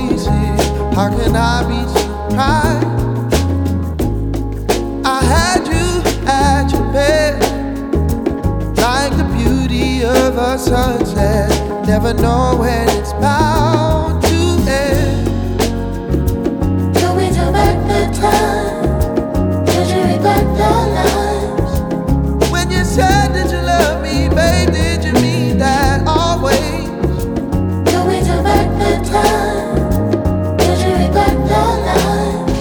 faces. How can I be surprised? I had you at your best, like the beauty of a sunset. Never know when it's bound to end. Can we turn back the time? Did you read back the lines? When you said that you love me, babe, did you mean that always? Can we turn back the time? Did you read back the lines?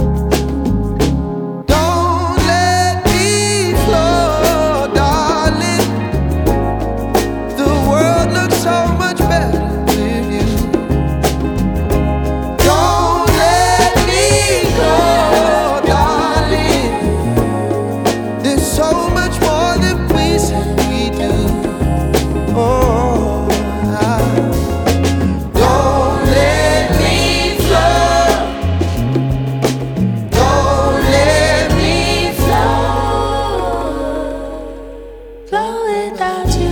Don't let me flow, darling. The world looks so much better with you. Don't let me go, darling. There's so much more than we said we do. Oh, don't let me flow. Don't let me Flow without you.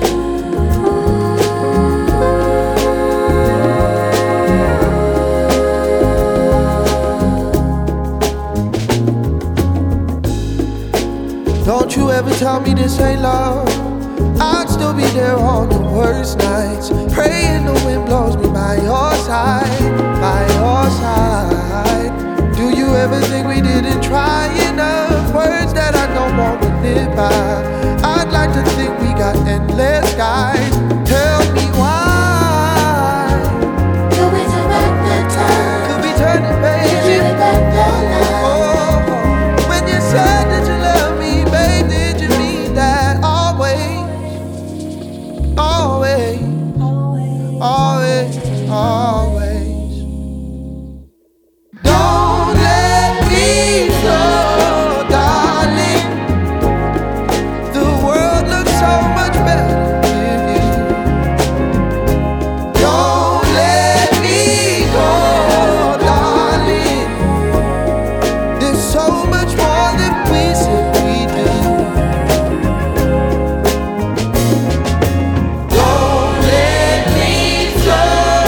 Don't you ever tell me this ain't love. I'd still be there on the worst nights, praying the wind blows me by your side, by your side. Do you ever think we didn't try enough? Words that I don't want to live by. I'd like to think we got endless skies. Tell me why. Can we turn back the time? Could we turn it, Did you baby? read back the lines? Oh, when you said that you love me, babe, did you mean that always? Always, always, always. Don't let me flow, darling. The world looks so much better with you. Don't let me go, darling. There's so much more than we said we do. Don't let me flow.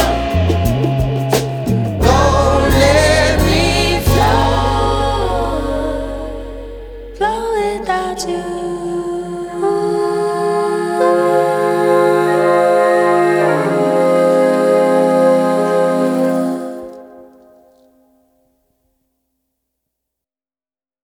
Don't let me Flow without you.